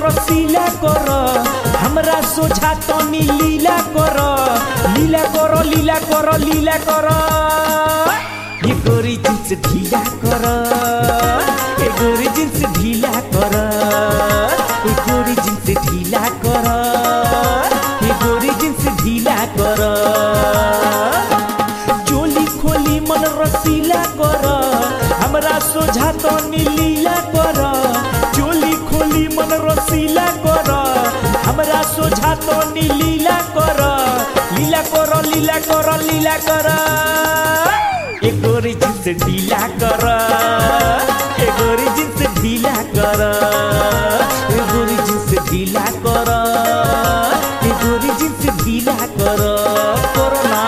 रसीला कर हमरा सोझा तनी लीला कर लीला कर लीला कर लीला कर ये गोरी जींस ढीला कर ये गोरी जींस ढीला कर ये गोरी जींस ढीला कर ये गोरी जींस ढीला कर चोली खोली मन रसीला कर हमरा सोझा तनी लीला कर चोली खोली मन रसीला कर हमरा सोझा तनी लीला कर लीला कर लीला कर लीला कर ए गोरी जींस ढीला कर ए गोरी जींस ढीला कर ए गोरी जींस ढीला कर ए गोरी जींस ढीला कर करो ना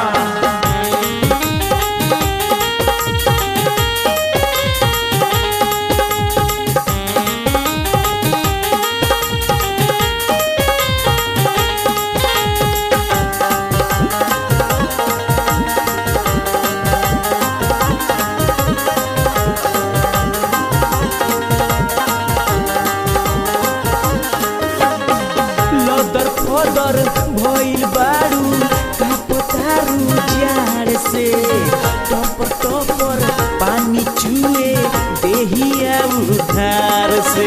लदर भइल बारू कापतारू जार से टपर टपर पानी चुए देहिया उधार से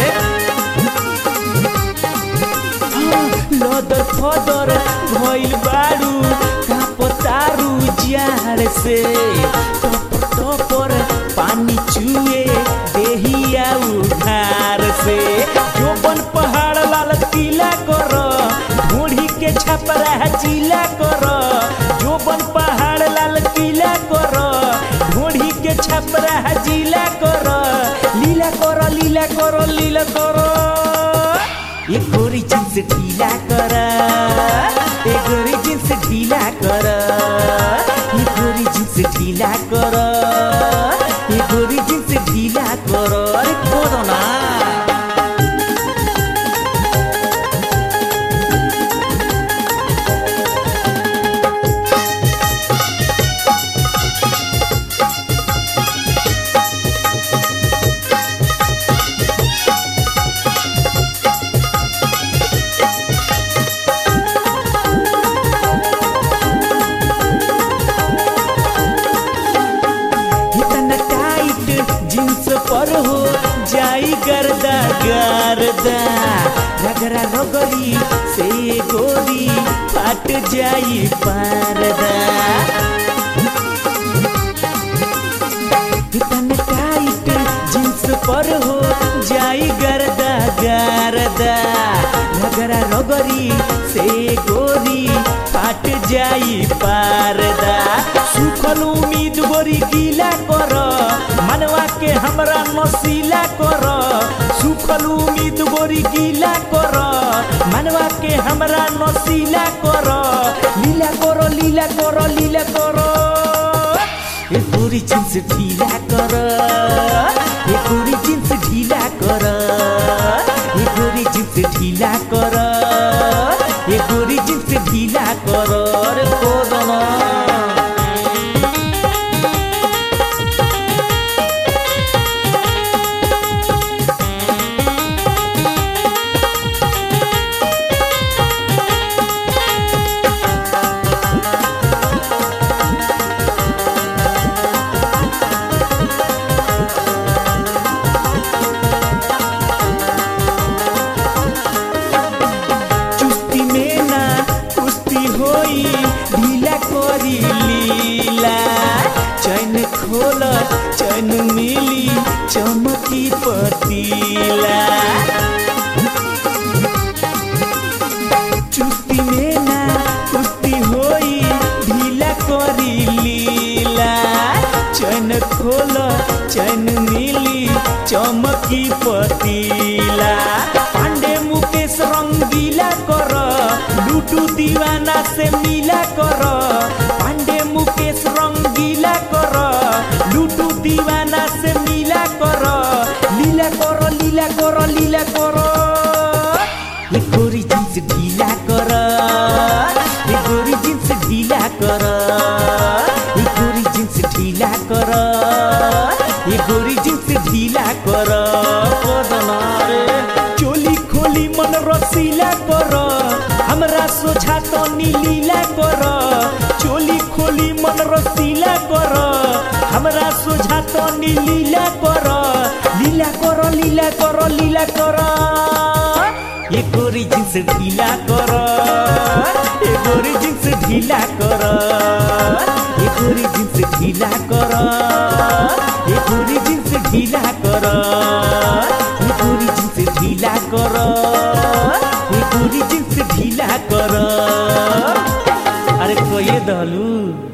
लदर फदर भइल बारू कापतारू जार से टपर टपर पानी चुए देहिया उधार से जोबन पहाड़ लाल पीला कर ढूढ़ी के छपरा चिला कर जोबन पहाड़ लाल पीला कर ढूढ़ी के छपरा जिला कर लीला कर लीला कर लीला कर ये गोरी जींस ढीला कर ये गोरी जींस ढीला कर ये गोरी जींस ढीला कर ये गोरी जींस ढीला कर अरे करो ना जींस पर हो जाई गर्दा गर्दा रगरा रगरी से गोरी फाट जाई पारदा इतन टाइट जींस पर हो जाई गर्दा गर्दा रगरा रगरी से गोरी फाट जाई पारदा सुखल उम्मीद गोरी गीला कर मनवा के हमरा नसीला कर सुखल उम्मीद गोरी गीला कर मनवा के हमरा नसीला कर लीला कर लीला कर लीला कर ए गोरी जींस ढीला कर ए गोरी जींस ढीला कर ए गोरी जींस ढीला कर ए गोरी जींस ढीला कर अरे कोदना ढीला करी लीला चैन खोल चैन मिली चमकी पतीला चुस्ती में ना कुश्ती होई ढीला करी लीला चैन खोल चैन मिली चमकी पतीला पांडे मुकेश रंगीला कर लूटू दीवाना से मिला कर पांडे मुकेश रंगीला कर लूटू दीवाना से मिला कर लीला कर लीला कर लीला कर ये गोरी जींस ढीला कर ये गोरी जींस ढीला कर ये गोरी जींस ढीला कर ये गोरी जींस ढीला कर चोली रसीला कर हमरा सोझा तो नीलीला कर चोली खोली मन रसीला कर हमरा सोझा तो नीलीला कर लीला कर लीला कर लीला कर ये गोरी जींस ढीला कर ये गोरी जींस ढीला कर ये गोरी जींस ढीला कर ये गोरी जींस ढीला कर ये गोरी जींस ढीला कर ये गोरी जींस ढीला कर अरे कोई दहलू।